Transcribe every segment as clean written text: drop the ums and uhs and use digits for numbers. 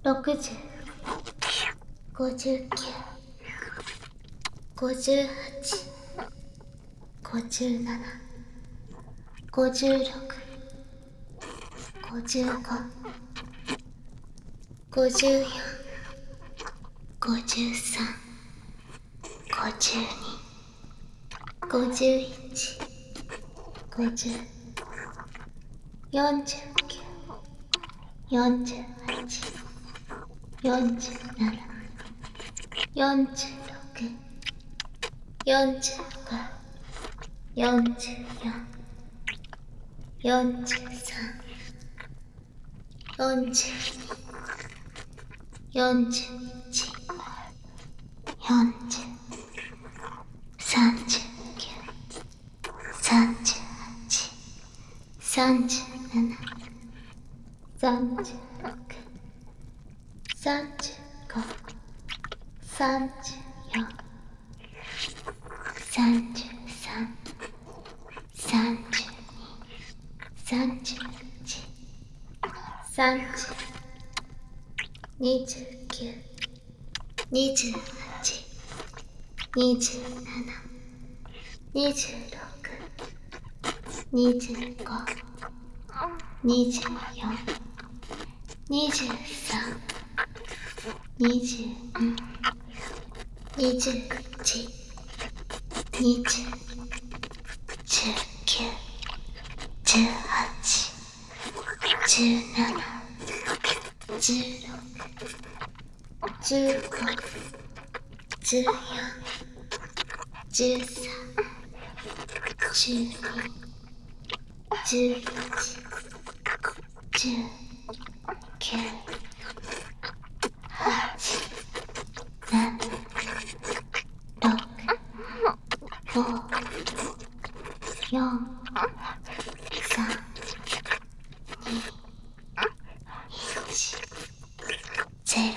60、59、58、57、56、55、54、53、52、51、50、49、48、47、46、45、44、43、42、41、40、39、38、37、36、35、34、33、32、31、30、29、28、27、26、25、24、23、22、21、20、19、18、17、16、15、14、13、12、11、10、9、8、7、6、5、4、3、2、1、0。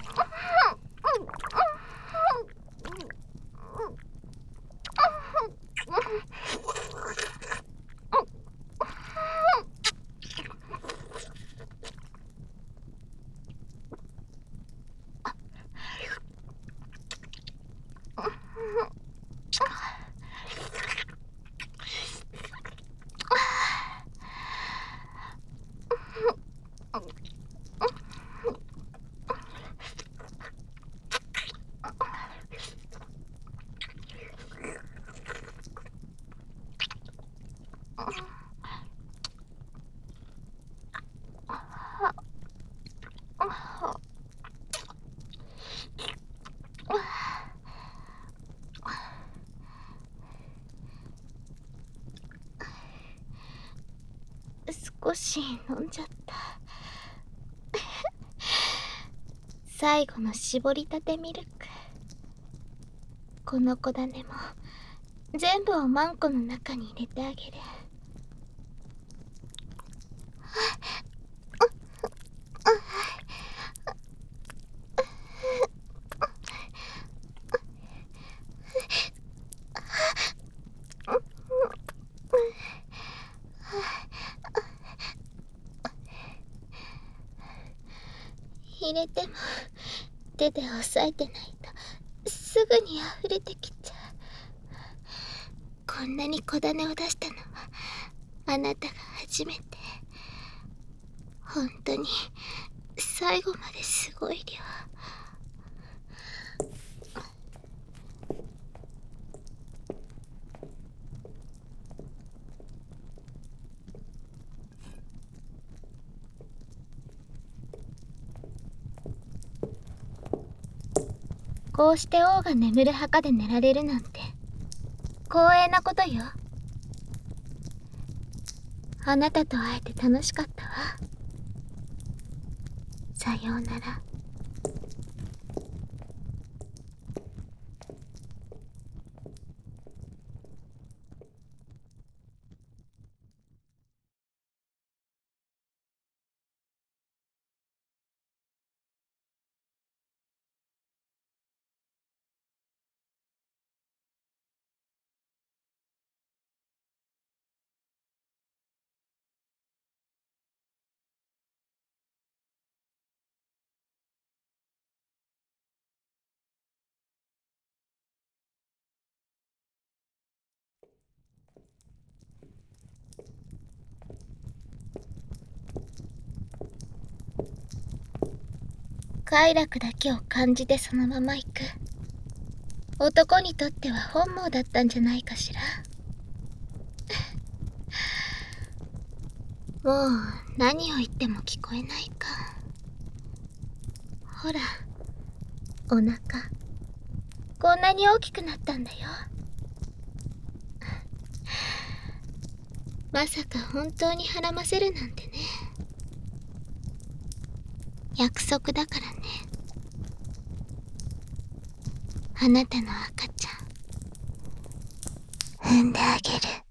少し飲んじゃった。最後の絞りたてミルク。この子種も全部をマンコの中に入れてあげる。入れても手で押さえてないとすぐに溢れてきちゃう。こんなに小種を出したのはあなたが初めて。本当に最後まですごい量。こうして王が眠る墓で寝られるなんて光栄なことよ。あなたと会えて楽しかったわ。さようなら。 快楽だけを感じてそのまま行く。男にとっては本望だったんじゃないかしら。もう何を言っても聞こえないか。ほら、お腹こんなに大きくなったんだよ。まさか本当に孕ませるなんてね。約束だからね。あなたの赤ちゃん産んであげる。